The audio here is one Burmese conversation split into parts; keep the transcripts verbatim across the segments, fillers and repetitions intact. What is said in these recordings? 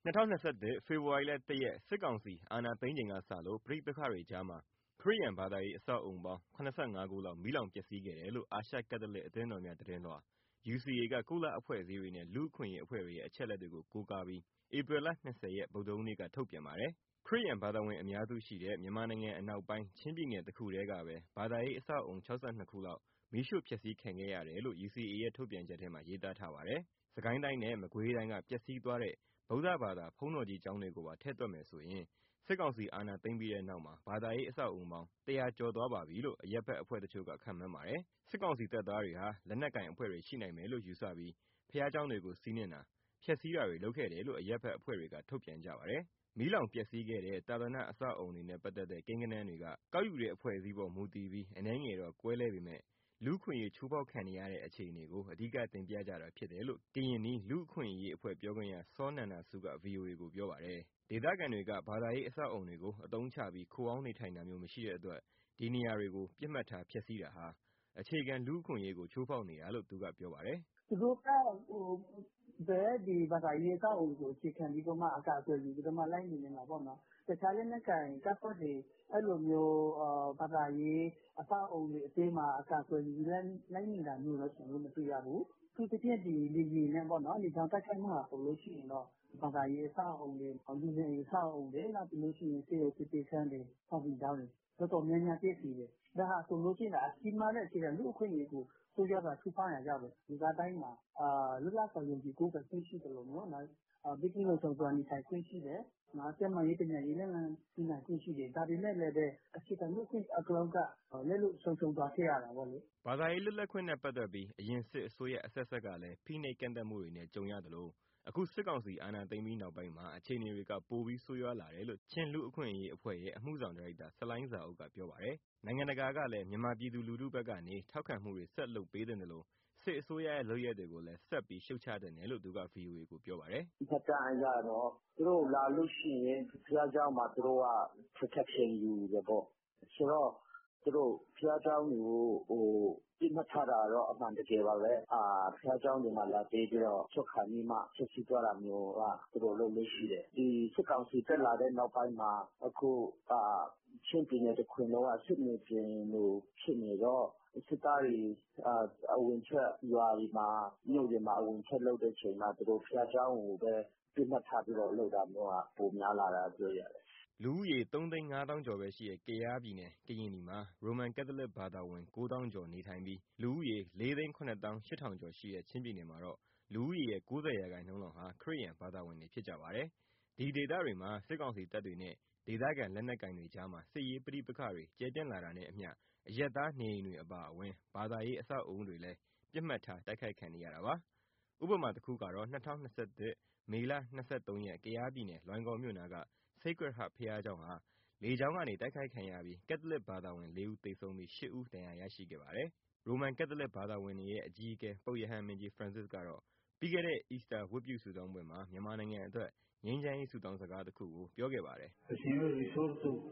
၂၀၂၁ ဖေဖော်ဝါရီလ ၁ ရက် စစ်ကောင်စီအာဏာသိမ်းချိန်ကစလို့ ပဋိပက္ခတွေကြားမှာ ခရစ်ယာန်ဘာသာရေးအဆောက်အဦပေါင်း ၇၅ ခုလောက် မီးလောင်ပျက်စီးခဲ့တယ်လို့ အာရှကက်သလစ် အသင်းတော်များသတင်းလွှာ ယူစီအေ က ကုလအဖွဲ့အစည်းတွေနဲ့ လူ့အခွင့်အရေးအဖွဲ့တွေရဲ့ အချက်အလက်တွေကို ကိုးကားပြီး ဧပြီလ ၂၀ ရက် ဗုဒ္ဓဟူးနေ့က ထုတ်ပြန်ပါတယ်။ ခရစ်ယာန်ဘာသာဝင်အများစုရှိတဲ့ မြန်မာနိုင်ငံအနောက်ပိုင်း ချင်းပြည်နယ်တခုတည်းကပဲ ဘာသာရေးအဆောက်အဦ ၆၂ ခုလောက် မီးရှို့ဖျက်ဆီးခံခဲ့ရတယ်လို့ ယူစီအေ ရဲ့ ထုတ်ပြန်ချက်ထဲမှာ ရေးသားထားပါတယ်။ စစ်ကိုင်းတိုင်းနဲ့ မကွေးတိုင်းက ပျက်စီးသွားတဲ့ ဗုဒ္ဓဘာသာ ဘုန်းတော်ကြီးကျောင်းတွေကိုပါ ထည့်တွက်မယ်ဆိုရင် စစ်ကောင်စီအာဏာသိမ်းပြီးနောက်မှာ ဘာသာရေးအဆောက်အဦပေါင်း ၁၀၀ ကျော်သွားပါပြီလို့ အရပ်ဘက်အဖွဲ့တချို့က ခန့်မှန်းပါတယ်။ စစ်ကောင်စီတပ်သားတွေဟာ လက်နက်ကိုင်အဖွဲ့တွေရှိနိုင်မယ်လို့ ယူဆပြီး ဘုရားကျောင်းတွေကို စီးနင်းတာ ဖျက်ဆီးတာတွေ လုပ်ခဲ့တယ်လို့ အရပ်ဘက်အဖွဲ့တွေက ထုတ်ပြန်ကြပါတယ်။ မီးလောင်ပျက်စီးခဲ့တဲ့ သာသနာ့အဆောက်အဦတွေနဲ့ ပတ်သက်တဲ့ ကိန်းဂဏန်းတွေက ကောက်ယူတဲ့အဖွဲ့အစည်းပေါ် မူတည်ပြီး အနည်းငယ်တော့ ကွဲလွဲပေမယ့် လူ့အခွင့်အရေး ချိုးဖောက်ခံနေရတဲ့ အခြေအနေကို အဓိက တင်ပြကြတာဖြစ်တယ်လို့ ကရင်နီလူ့အခွင့်အရေးအဖွဲ့ ပြောခွင့်ရ စောနန္ဒဆူးက ဗွီအိုအေကို ပြောပါတယ်။ ဒေသခံတွေက ဘာသာရေးအဆောက်အဦတွေကို အသုံးချပြီး ခိုအောင်းနေထိုင်တာမျိုး မရှိတဲ့အတွက် ဒီနေရာတွေကို ပစ်မှတ်ထား ဖျက်ဆီးတာဟာ အခြေခံလူ့အခွင့်အရေးကို ချိုးဖောက်နေတာလို့ သူကပြောပါတယ်။ “သူတို့က ဘာသာရေးအဆောက်အဦကို အခြေခံပြီးတော့မှ အကာအကွယ်ယူပြီးတော့မှ လိုက်နေနေတာပေါ့နော်။ တခြားလက်နက်ကိုင်တပ်ဖွဲ့တွေ အဲလိုမျိုး ဘာသာရေးအဆောက်အဦတွေအတွင်းမှာ အကာအကွယ်ယူပြီး လိုက်နေတာမျိုးတော့ ကျနော်တို့ မတွေ့ရဘူး။ အထူးသဖြင့် လေယာဉ်နဲ့ပေါ့နော် လေကြောင်းတိုက်ခိုက်မှုဟာဆိုရင်တော့ ဘာသာရေးအဆောက်အဦတွေ၊ လူနေအိမ်အဆောက်အဦတွေ နောက်ပြီးလို့ရှိရင် ဆေးရုံဆေးပေးခန်းတွေ၊ စာသင်ကျောင်းတွေ တော်တော်များများ ပျက်စီးတယ်။ ဒါဟာဆိုလို့ရှိရင် ကြီးမားတဲ့ အခြေခံလူ့အခွင့်အရေးကို ဆိုးရွားစွာ ချိုးဖောက်ရာရောက်တယ်။ လူသားတိုင်းမှာ လွတ်လပ်စွာ ယုံကြည်ကိုးကွယ်ခွင့်ရှိသလိုမျိုး ဘေးကင်းလုံခြုံစွာ နေထိုင်ခွင့်ရှိတယ်။ ကျန်းမာရေး ပညာရေး လက်လှမ်းမီနိုင်ခွင့်ရှိတယ်။ ဒါပေမဲ့လည်းပဲ အခြေခံလူ့အခွင့်အရေးအားလုံးက လက်လွတ်ဆုံးရှုံးသွားခဲ့ရတာပေါ့လေ။ ” ဘာသာရေးလွတ်လပ်ခွင့်နဲ့ ပတ်သက်ပြီး အရင်စစ်အစိုးရအဆက်ဆက်ကလည်း ဖိနှိပ်ကန့်သတ်မှုတွေနဲ့ ကြုံရသလို အခု စစ်ကောင်စီအာဏာသိမ်းပြီးနောက်ပိုင်းမှာ အခြေအနေတွေက ပိုပြီးဆိုးရွားလာတယ်လို့ ချင်းလူ့အခွင့်အရေးအဖွဲ့ရဲ့ အမှုဆောင်ဒါရိုက်တာ ဆလိုင်းဇာအုပ်က ပြောပါတယ်။ နိုင်ငံတကာကလည်း မြန်မာပြည်သူလူထုဘက်ကနေ ထောက်ခံမှုတွေ ဆက်လုပ်ပေးသင့်သလို စစ်အစိုးရရဲ့ လုပ်ရပ်တွေကိုလည်း ဆက်ပြီး ရှုတ်ချသင့်တယ်လို့ သူက ဗွီအိုအေကို ပြောပါတယ်။ “မှတ်တမ်းအရတော့ သူတို့လာလို့ရှိရင် ဘုရားကျောင်းမှာ သူတို့က protection ယူတယ်ပေါ့။ ဆိုတော့ သူတို့ ဘုရားကျောင်းတွေကို ပစ်မှတ်ထားတာတော့ အမှန်တကယ်ပါပဲ။ ဘုရားကျောင်းတွေမှာ လာပေးပြီးတော့ ဆွတ်ခါနီးမှ ဖျက်ဆီးသွားတာမျိုးက သူတို့လုပ်လေ့ရှိတယ်။ ဒီစစ်ကောင်စီတက်လာတဲ့ နောက်ပိုင်းမှာ အခုက ချင်းပြည်နယ်တခွင်လုံးက စစ်မြေပြင်လိုဖြစ်နေတော့ စစ်သားတွေ အဝင်အထွက် ရွာတွေမှာ မြို့တွေမှာ အဝင်အထွက်လုပ်တဲ့အချိန်မှာ သူတို့ ဘုရားကျောင်းကိုပဲ ပစ်မှတ်ထားပြီးတော့ လုပ်တာမျိုးက ပိုများလာတာတွေ့ရတယ်။ ” လူဦးရေ ၃ သိန်း ၅ သောင်းကျော်ပဲရှိတဲ့ ကယားပြည်နယ် ကရင်နီမှာ ရိုမန်ကက်သလစ်ဘာသာဝင် ၉ သောင်းကျော်နေထိုင်ပြီး လူဦးရေ ၄ သိန်း ၇ သောင်း ၈ ထောင်ကျော်ရှိတဲ့ ချင်းပြည်နယ်မှာတော့ လူဦးရေရဲ့ ၉၀ ရာခိုင်နှုန်းလောက်ဟာ ခရစ်ယာန်ဘာသာဝင်တွေ ဖြစ်ကြပါတယ်။ ဒီဒေသတွေမှာ စစ်ကောင်စီတပ်တွေနဲ့ ဒေသခံလက်နက်ကိုင်တွေကြားမှာ စစ်ရေးပဋိပက္ခတွေ ကျယ်ပြန့်လာတာနဲ့အမျှ အရပ်သားနေအိမ်တွေအပါအဝင် ဘာသာရေးအဆောက်အဦတွေလည်း ပစ်မှတ်ထား တိုက်ခိုက်ခံနေရတာပါ။ ဥပမာတခုကတော့ ၂၀၂၁ မေလ ၂၃ ရက် ကယားပြည်နယ် လွိုင်ကော်မြို့နားက Sacred Heart ဘုရားကျောင်းဟာ လေကြောင်းကနေ တိုက်ခိုက်ခံရပြီး ကက်သလစ်ဘာသာဝင် ၄ ဦးသေဆုံးပြီး ၈ ဦး ဒဏ်ရာရရှိခဲ့ပါတယ်။ ရိုမန်ကက်သလစ်ဘာသာဝင်တွေရဲ့ အကြီးအကဲ ပုပ်ရဟန်းမင်းကြီး Francis ကတော့ ပြီးခဲ့တဲ့ အီစတာဝတ်ပြုဆုတောင်းပွဲမှာ မြန်မာနိုင်ငံအတွက် ငြိမ်းချမ်းရေးဆုတောင်းစကားတခုကို ပြောခဲ့ပါတယ်။ “ငြိမ်းချမ်းရေးဆု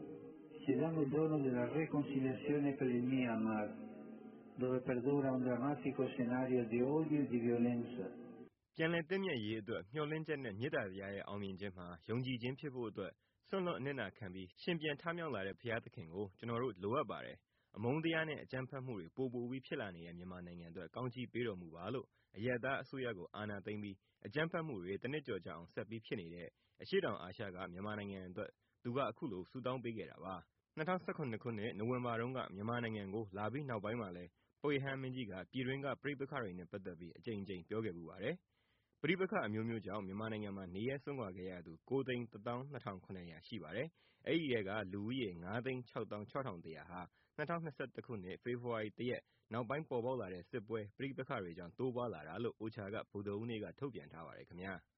ပြန်လည်သင့်မြတ်ရေးအတွက် မျှော်လင့်ချက်နဲ့ မေတ္တာတရားရဲ့ အောင်မြင်ခြင်းမှာ ယုံကြည်ခြင်းဖြစ်ဖို့အတွက် စွန့်လွှတ်အနစ်နာခံပြီး ရှင်ပြန်ထမြောက်လာတဲ့ ဘုရားသခင်ကို ကျနော်တို့ လိုအပ်ပါတယ်။ အမုန်းတရားနဲ့ အကြမ်းဖက်မှုတွေ ပိုပိုပြီးဖြစ်လာနေတဲ့ မြန်မာနိုင်ငံအတွက် ကောင်းချီးပေးတော်မူပါလို့ အရပ်သားအစိုးရကို အာဏာသိမ်းပြီး အကြမ်းဖက်မှုတွေ တနှစ်ကျော်ကြာအောင် ဆက်ပြီးဖြစ်နေတဲ့ အရှေ့တောင်အာရှက မြန်မာနိုင်ငံအတွက် သူက အခုလို ဆုတောင်းပေးခဲ့တာပါ။” ၂၀၁၇ ခုနှစ် နိုဝင်ဘာတုန်းက မြန်မာနိုင်ငံကို လာပြီးနောက်ပိုင်းမှာလည်း ပုပ်ရဟန်းမင်းကြီးက ပြည်တွင်းက ပဋိပက္ခတွေနဲ့ ပတ်သက်ပြီး အကြိမ်ကြိမ် ပြောခဲ့ဖူးပါတယ်။ ပဋိပက္ခအမျိုးမျိုးကြောင့် မြန်မာနိုင်ငံမှာ နေရပ်စွန့်ခွာခဲ့ရသူ ၉ သိန်း ၁ သောင်း ၂ ထောင် ၇ ရာ ရှိပါတယ်။ အဲဒီထဲက လူဦးရေ ၅ သိန်း ၆ သောင်း ၆ ထောင် ၁၀၀ ဟာ ၂၀၂၁ ခုနှစ် ဖေဖော်ဝါရီ ၁ ရက် နောက်ပိုင်းပေါ်ပေါက်လာတဲ့ စစ်ပွဲ ပဋိပက္ခတွေကြောင့် တိုးပွားလာတာလို့ အိုချာက ဗုဒ္ဓဟူးနေ့က ထုတ်ပြန်ထားပါတယ်ခင်ဗျာ။